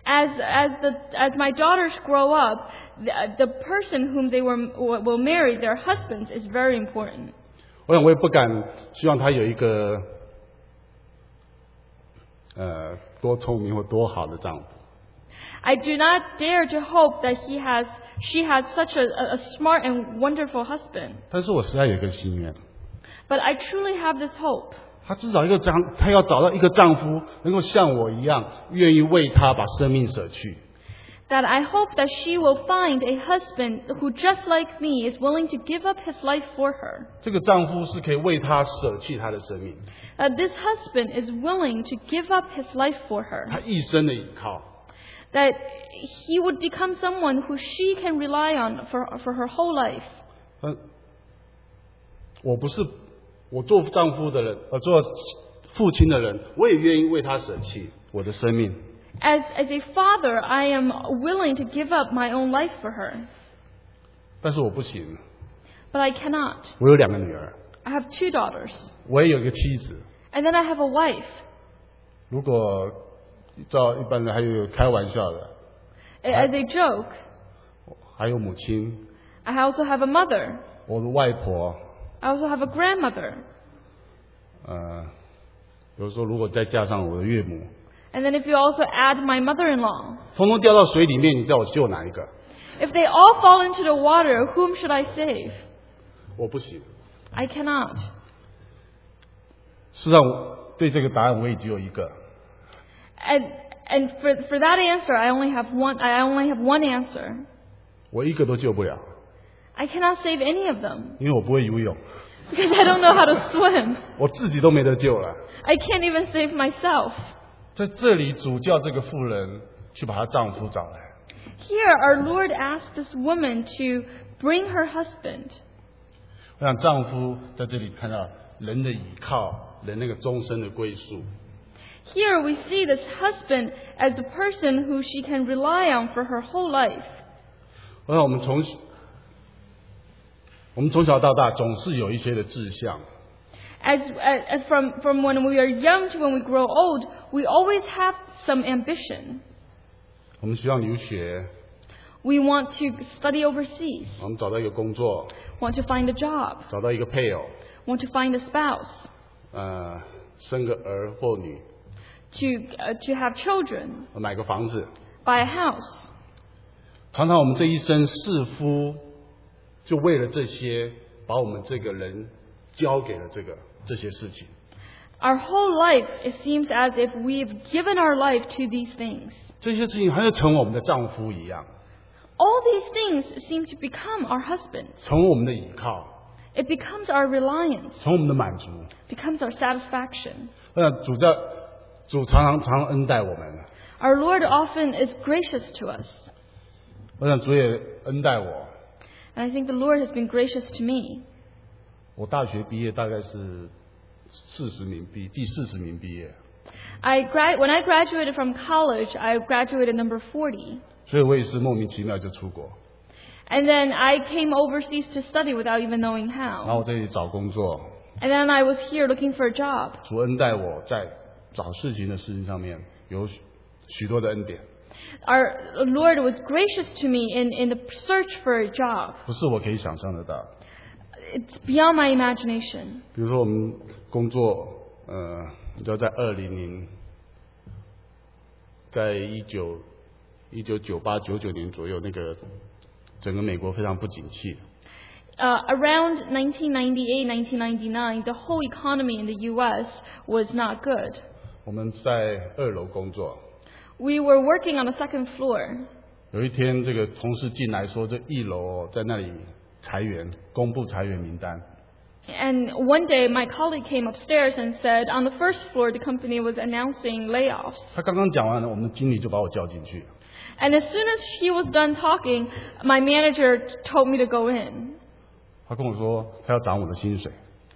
As my daughters grow up, the person whom they will marry, their husbands, is very important. 我想我也不敢希望她有一个多聪明或多好的丈夫。 I do not dare to hope that she has such a smart and wonderful husband. 但是我实在有一个心愿， But I truly have this hope. 她至少她要找到一个丈夫，能够像我一样，愿意为她把生命舍去。 That I hope that she will find a husband who, just like me, is willing to give up his life for her. 这个丈夫是可以为她舍弃她的生命， This husband is willing to give up his life for her. 她一生的依靠。 That he would become someone who she can rely on for her whole life. 我做丈夫的人，做父亲的人，我也愿意为她舍弃我的生命。 As a father, I am willing to give up my own life for her. 但是我不行， But I cannot. 我有2个女儿， I have 2 daughters. 我也有一个妻子。 And then I have a wife. 如果照一般的，还有开玩笑的， As a joke, 还有母亲， I also have a mother. 我的外婆。 I also have a grandmother. 有时候如果再加上我的岳母， And then if you also add my mother-in-law, 通通掉到水里面，你叫我救哪一个？ if they all fall into the water, whom should I save? 我不行。 I cannot. 事实上，对这个答案我也只有一个。 And for that answer, I only have one answer. 我一个都救不了， I cannot save any of them 因为我不会游泳， because I don't know how to swim. 我自己都没得救了。 I can't even save myself. 在这里，主叫这个妇人去把她丈夫找来。 Here, our Lord asked this woman to bring her husband. 我想丈夫在这里看到人的倚靠，人那个终身的归宿。 Here we see this husband as the person who she can rely on for her whole life. 我们从小到大总是有一些的志向， As from when we are young to when we grow old, we always have some ambition. 我们希望留学， We want to study overseas, 我们找到一个工作， want to find a job, 找到一个配偶， want to find a spouse, 生个儿或女， to have children, 买个房子。 buy a house. 常常我们这一生似乎就为了这些，把我们这个人交给了这些事情。 Our whole life, it seems as if we've given our life to these things. 这些事情好像成为我们的丈夫一样， All these things seem to become our husbands. 成为我们的依靠， It becomes our reliance, 成为我们的满足。 becomes our satisfaction. 主常常恩待我们， Our Lord often is gracious to us. 我想主也恩待我。 And I think the Lord has been gracious to me. 我大学毕业大概是第40名毕业， When I graduated from college, I graduated number 40. 所以我也是莫名其妙就出国， And then I came overseas to study without even knowing 然后 how. 我在这里找工作。 And then I was here looking for a job. 主恩待我在找事情的事情上面有许多的恩典， Our Lord was gracious to me in the search for a job. 不是我可以想象得到。 It's beyond my imagination. 比如说我们工作，你知道在在1998、99年左右，那个整个美国非常不景气， Around 1998, 1999, the whole economy in the U.S. was not good. 我们在2楼工作。 We were working on the second floor. 有一天，这个同事进来说，这1楼在那里裁员，公布裁员名单。 And one day, my colleague came upstairs and said, on the first floor, the company was announcing layoffs. 他刚刚讲完了，我们的经理就把我叫进去。 And as soon as he was done talking, my manager told me to go in. 他跟我说，他要涨我的薪水，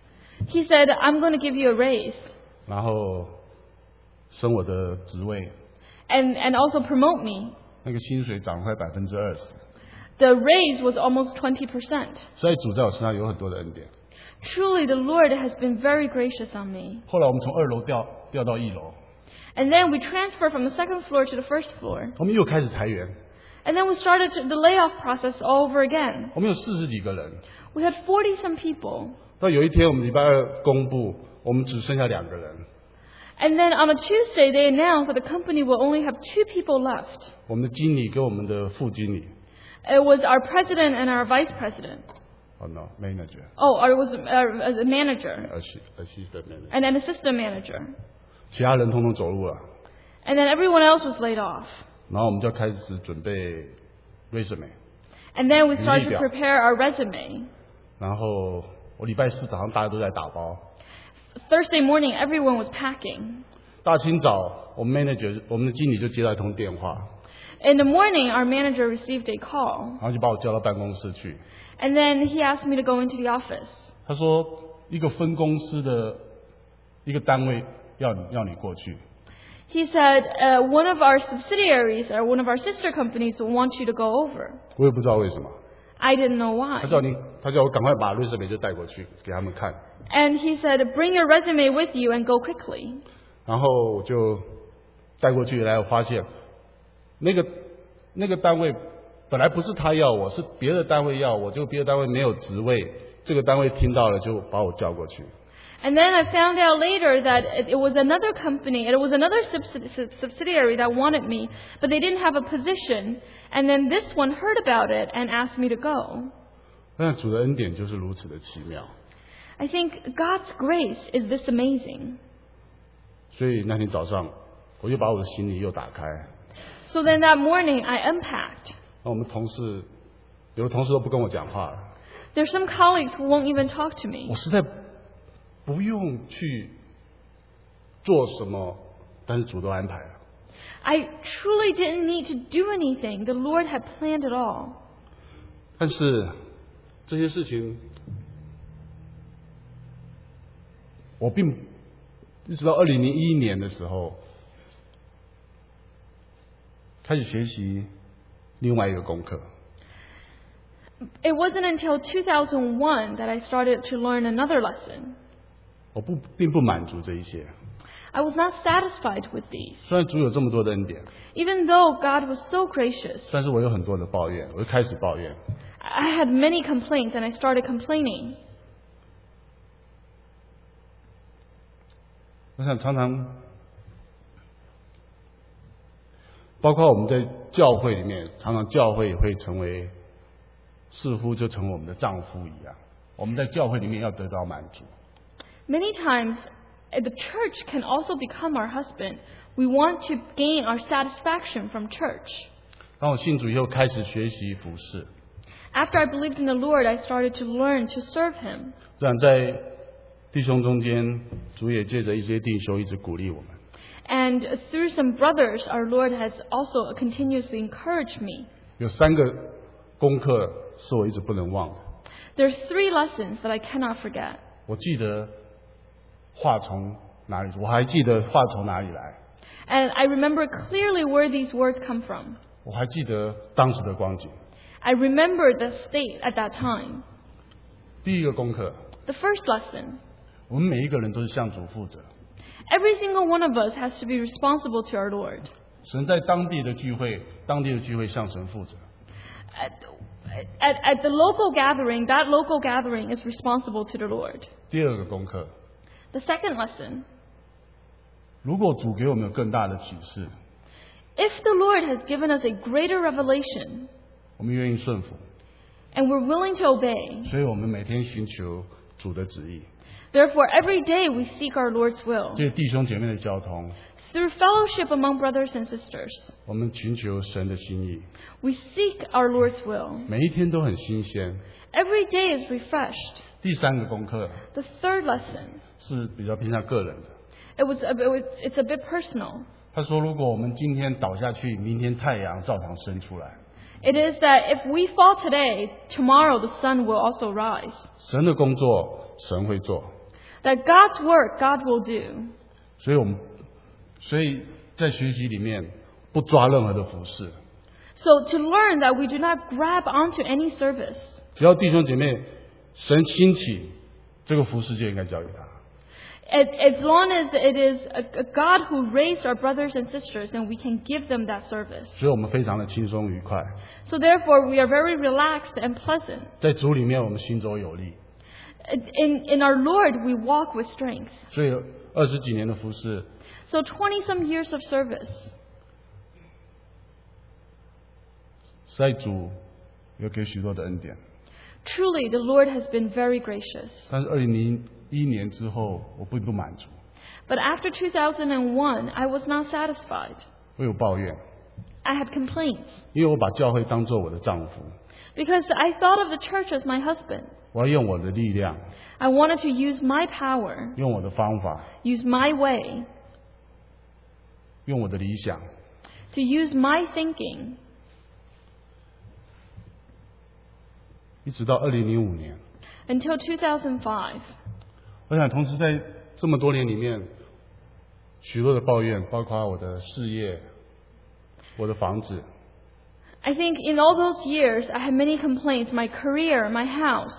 He said, I'm going to give you a raise 然后升我的职位， and also promote me. 那个薪水涨快20%。 The raise was almost 20%. 所以主在我身上有很多的恩典。 Truly, the Lord has been very gracious on me. 后来我们从2楼调到1楼， And then we transferred from the second floor to the first floor. 我们又开始裁员， And then we started the layoff process all over again. 我们有40几个人。 We had 40 some people. 到有一天，我们礼拜2公布，我们只剩下2个人。 And then on a Tuesday, they announced that the company will only have 2 people left. 我们的经理跟我们的副经理 It was our president and our vice president. ，oh no manager， Oh, or it was a manager assistant manager， and an assistant manager. 其他人通通走路了。 And then everyone else was laid off. 然后我们就开始准备 resume， And then we started to 履历表。 prepare our resume. 然后我礼拜4早上大家都在打包， Thursday morning, everyone was packing. 大清早我们的经理就接到一通电话， In the morning, our manager received a call. 然后就把我叫到办公室去。 And then he asked me to go into the office. 他说一个分公司的一个单位要你过去。 He said, one of our subsidiaries or one of our sister companies want you to go over. 我也不知道为什么， I didn't know 他 why. 叫我赶快把 resume 就带过去给他们看。 And he said, bring your resume with you and go quickly. 然后我就带过去，来我发现那个单位本来不是他要我，是别的单位要我，结果别的单位没有职位，这个单位听到了就把我叫过去。 And then I found out later that it was another company, it was another subsidiary that wanted me, but they didn't have a position. And then this one heard about it and asked me to go. 那主的恩典就是如此的奇妙。 I think God's grace is this amazing. 所以那天早上，我就把我的行李又打开。 So then that morning I unpacked. 那我们有的同事都不跟我讲话了。 There's some colleagues who won't even talk to me. 我实在不用去做什么，但是主都安排了。 I truly didn't need to do anything. The Lord had planned it all. 但是这些事情，我并一直到2001年的时候，开始学习另外一个功课。 It wasn't until 2001 that I started to learn another lesson. 我并不满足这一些， I was not satisfied with these. 虽然主有这么多的恩典， Even though God was so gracious, 但是我有很多的抱怨，我就开始抱怨。 I had many complaints and I started complaining. 我想常常，包括我们在教会里面，常常教会也会成为，似乎就成为我们的丈夫一样。我们在教会里面要得到满足。 Many times, the church can also become our husband. We want to gain our satisfaction from church. 当我信主以后，开始学习服侍。 After I believed in the Lord, I started to learn to serve Him. 这样在弟兄中间，主也借着一些弟兄一直鼓励我们。 And through some brothers, our Lord has also continuously encouraged me. 有3个功课是我一直不能忘的。 There are 3 lessons that I cannot forget. 我记得话从哪里，我还记得话从哪里来， And I remember clearly where these words come from. 我还记得当时的光景。 I remember the state at that time. 第一个功课， The first lesson. 我们每一个人都是向主负责。 Every single one of us has to be responsible to our Lord. 神在当地的聚会向神负责。 At the local gathering, that local gathering is responsible to the Lord. 第二个功课， The second lesson. 如果主给我们有更大的启示， If the Lord has given us a greater revelation 我们愿意顺服， and we're willing to obey, 所以我们每天寻求主的旨意。 therefore every day we seek our Lord's will. 这些弟兄姐妹的交通， Through fellowship among brothers and sisters, 我们寻求神的心意， we seek our Lord's will. 每一天都很新鲜。 Every day is refreshed. 第3个功课 The third lesson, 是比较偏向个人的。 it's a bit personal. 他说，如果我们今天倒下去，明天太阳照常升出来。 It is that if we fall today, tomorrow the sun will also rise. 神的工作，神会做。 That God's work, God will do. 所以在学习里面不抓任何的服饰， So to learn that we do not grab onto any service. 只要弟兄姐妹神兴起，这个服饰就应该交给他。 As long as it is a God who raised our brothers and sisters, then we can give them that service. 所以我们非常的轻松愉快， So therefore, we are very relaxed and pleasant. 在主里面我们行走有力。 In our Lord, we walk with strength. 所以20几年的服饰， So 20-some years of service. 在主有给许多的恩典， Truly, the Lord has been very gracious. 但是2001年之后，我并不满足， But after 2001, I was not satisfied. 我有抱怨， I had complaints 因为我把教会当作我的丈夫， because I thought of the church as my husband. 我要用我的力量， I wanted to use my power, 用我的方法， use my way, 用我的理想， to use my thinking, 一直到2005年。 until 2005. 我想同时在这么多年里面，许多的抱怨，包括我的事业、我的房子， I think in all those years, I had many complaints, my career, my house,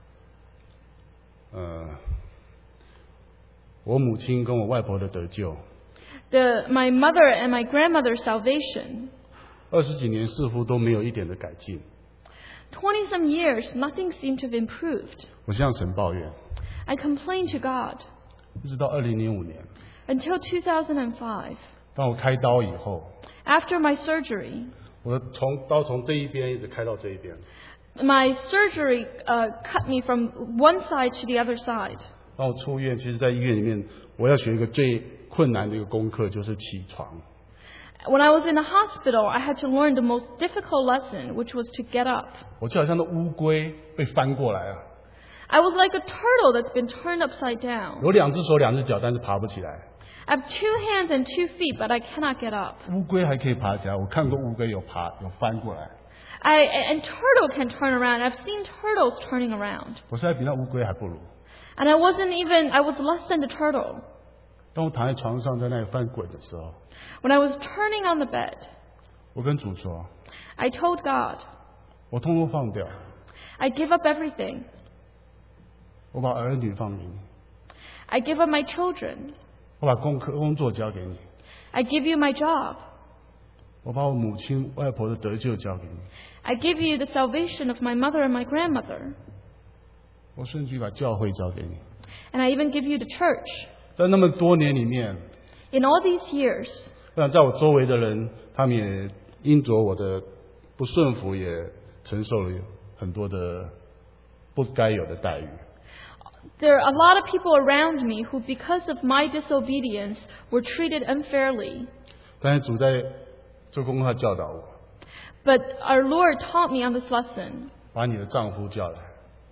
我母亲跟我外婆的得救 my mother and my grandmother's salvation. ，20几年似乎都没有一点的改进。 20-some years, nothing seemed to have improved. 我向神抱怨， I complained to God 一直到2005年， until 2005. 当我开刀以后， After my surgery, 我的刀从这一边一直开到这一边。 my surgery cut me from one side to the other side. 当我出院，其实在医院里面，我要学一个最困难的一个功课，就是起床。 When I was in the hospital, I had to learn the most difficult lesson, which was to get up. 我就好像那乌龟被翻过来啊， I was like a turtle that's been turned upside down. 有2只手2只脚，但是爬不起来。 I have 2 hands and 2 feet, but I cannot get up. 乌龟还可以爬起来，我看过乌龟有翻过来。 And turtle can turn around. I've seen turtles turning around. 我实在比那乌龟还不如。 And I was less than the turtle. 当我躺在床上在那里翻滚的时候， When I was turning on the bed, 我跟主说， I told God, 我通通放掉， I give up everything. 我把儿女放给你， I give up my children. 我把工作交给你， I give you my job. 我把我母亲外婆的得救交给你， I give you the salvation of my mother and my grandmother. 我甚至于把教会交给你。 And I even give you the church. 在那么多年里面， In all these years, 我想在我周围的人，他们也因着我的不顺服，也承受了很多的不该有的待遇。 there are a lot of people around me who, because of my disobedience, were treated unfairly. 但是主在这功课教导我， But our Lord taught me on this lesson 把你的丈夫叫来，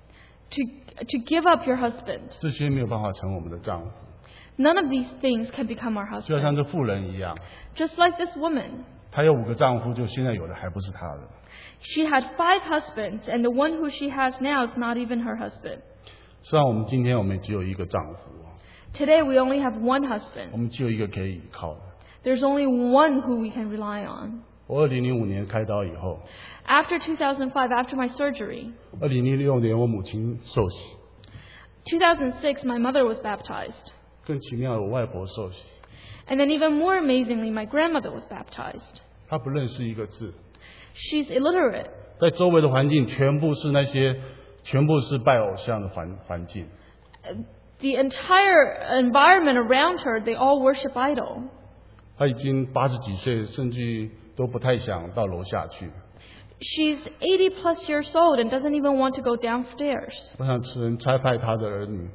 to give up your husband. 这些没有办法成我们的丈夫， None of these things can become our 就像 husband. 这妇人一样， Just like this woman. 她有5个丈夫，就现在有的还不是她的。 She had 5 husbands, and the one who she has now is not even her husband. 实际上，我们今天也只有一个丈夫， Today we only have one 我 husband. 们只有一个可以依靠的。 There's only one who we can rely on. 我2005年开刀以后， After 2005, after my surgery, 2006年我母亲受洗， 2006, my mother was baptized. 更奇妙的，我外婆受洗， And then even more amazingly, my grandmother was baptized. 她不认识一个字， She's illiterate. 在周围的环境全部是拜偶像的环境。 The entire environment around her, they all worship idol. 她已经80几岁，甚至于都不太想到楼下去。 She's 80 plus years old and doesn't even want to go downstairs. 我想神差派她的儿女，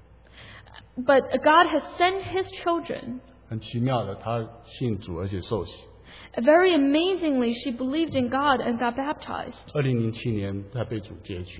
But God has sent His children. 很奇妙的，她信主而且受洗。 Very amazingly, she believed in God and got baptized. 2007年她被主接去，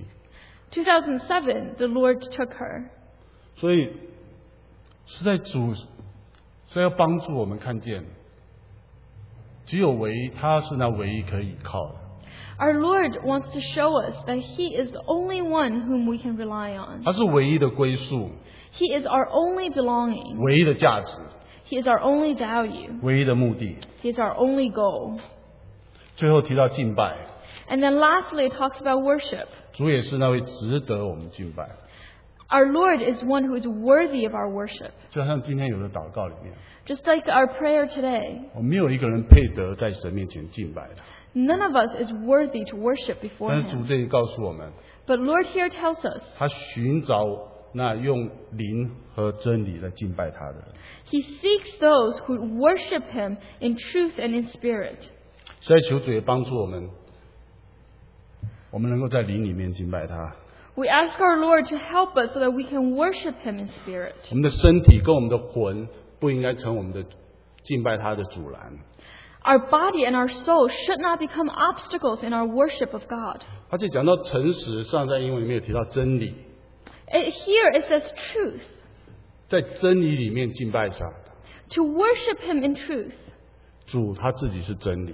2007, the Lord took her. 所以是在主是要帮助我们看见，只有他是那唯一可以依靠的。 Our Lord wants to show us that He is the only one whom we can rely on. 他是唯一的归宿， He is our only belonging. 唯一的价值， He is our only value. 唯一的目的。 He is our only goal. 最后提到敬拜， And then lastly, it talks about worship. 主也是那位值得我们敬拜的。 Our Lord is one who is worthy of our worship. 就像今天有的祷告里面， Just like our prayer today, 我们没有一个人配得在神面前敬拜的。 none of us is worthy to worship before 但是主 Him. 这里告诉我们， But Lord here tells us 他寻找那用灵和真理来敬拜他的人。 He seeks those who worship Him in truth and in spirit. 所以求主也帮助我们，我们能够在灵里面敬拜他。 We ask our Lord to help us so that we can worship Him in spirit. 我们的身体跟我们的魂不应该成我们的敬拜他的阻拦。 Our body and our soul should not become obstacles in our worship of God. 他这讲到诚实，上在英文里面有提到真理， Here it says truth. 在真理里面敬拜上， To worship Him in truth. 主他自己是真理，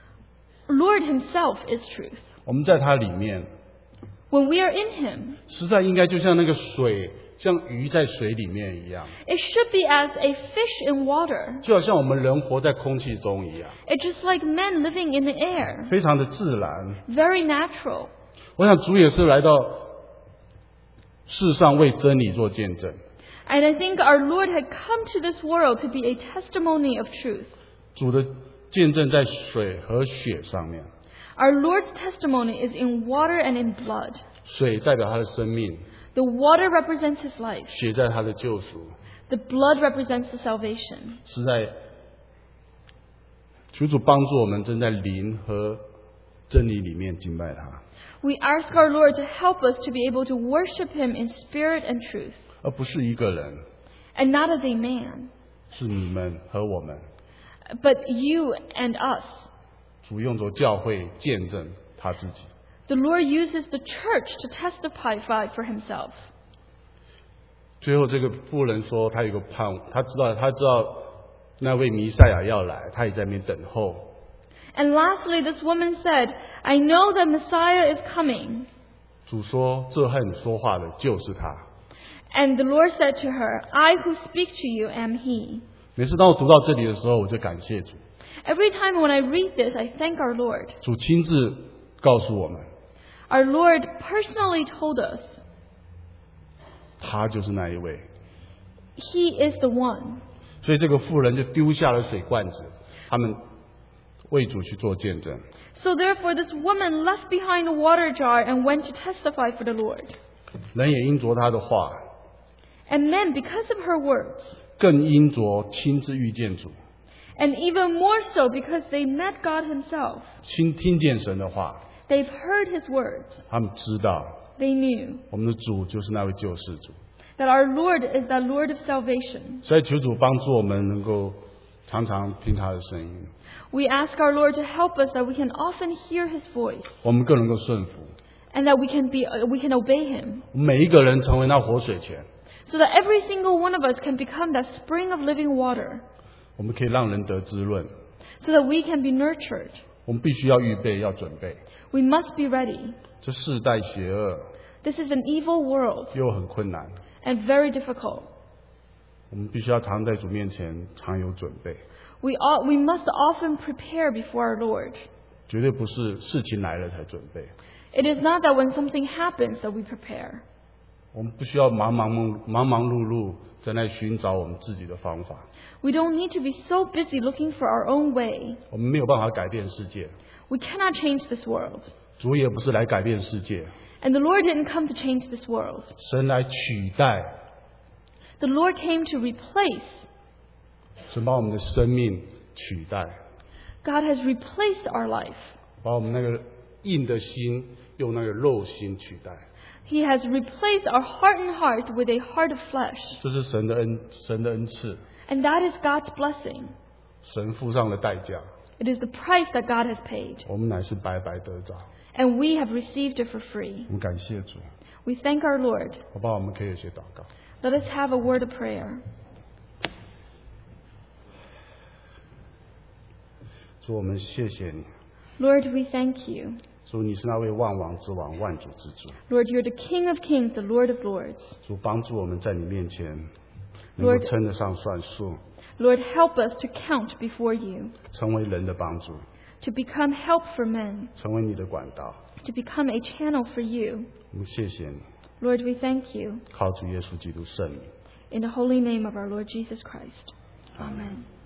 Lord Himself is truth. 我们在他里面， When we are in Him, 实在应该就像那个水，像鱼在水里面一样， it should be as a fish in water. 就好像我们人活在空气中一样， It's just like men living in the air. 非常的自然。 Very natural. 我想主也是来到世上为真理做见证。 And I think our Lord had come to this world to be a testimony of truth. 主的见证在水和血上面， Our Lord's testimony is in water and in blood. 水代表他的生命， The water represents His life. 血在他的救赎。 The blood represents the salvation. 是在求主帮助我们，正在灵和真理里面敬拜他， We ask our Lord to help us to be able to worship Him in spirit and truth, 而不是一个人， and not as a man, 是你们和我们。 but you and us. 主用着教会见证他自己。 The Lord uses the church to testify for Himself. 最后，这个妇人说，她有个盼望，她知道那位弥赛亚要来，她也在那边等候。 And lastly, this woman said, I know that Messiah is coming. 主说：“这和你说话的就是他。” And the Lord said to her, I who speak to you am he. 每次当我读到这里的时候，我就感谢主， Every time when I read this, I thank our Lord. 主亲自告诉我们， Our Lord personally told us 他就是那一位。 he is the one. 所以这个妇人就丢下了水罐子，他们为主去做见证。 So therefore this woman left behind a water jar and went to testify for the Lord. 人也因着他的话， And men, because of her words, 更因着亲自遇见主， and even more so because they met God himself, 听见神的话， they've heard his words. 他们知道 They knew 我们的主就是那位救世主。 that our Lord is the Lord of salvation. 所以求主帮助我们能够常常听他的声音， We ask our Lord to help us that we can often hear his voice 我们更能够顺服。 and that we can obey him, 每一个人成为那活水泉， so that every single one of us can become that spring of living water, 我们可以让人得滋润。 so that we can be nurtured. 我们必须要预备，要准备。 We must be ready. 这世代邪恶 This is an evil world 又很困难， and very difficult. 我们必须要常在主面前常有准备， We must often prepare before our Lord. 绝对不是事情来了才准备。 It is not that when something happens that we prepare. 我们不需要忙碌碌在那寻找我们自己的方法， We don't need to be so busy looking for our own way. 我们没有办法改变世界， We cannot change this world. 主也不是来改变世界， And the Lord didn't come to change this world. 神来取代， The Lord came to replace. 神把我们的生命取代， God has replaced our life. 把我们那个硬的心用那个肉心取代， He has replaced our hardened heart with a heart of flesh. 这是神的恩赐， And that is God's blessing. 神付上了代价， It is the price that God has paid. 我们乃是白白得着。 And we have received it for free. 我们感谢主， We thank our Lord. 好不好？我们可以有些祷告。 Let us have a word of prayer. 主，我们谢谢你， Lord, we thank you. 主，你是那位万王之王、万主之主。 Lord, you're the King of kings, the Lord of lords. 主，帮助我们在你面前能够 Lord 称得上算数， Lord, help us to count before you, 成为人的帮助， to become help for men, 成为你的管道。 to become a channel for you. 我们谢谢你， Lord, we thank you. 靠主耶稣基督圣名。 In the holy name of our Lord Jesus Christ. Amen.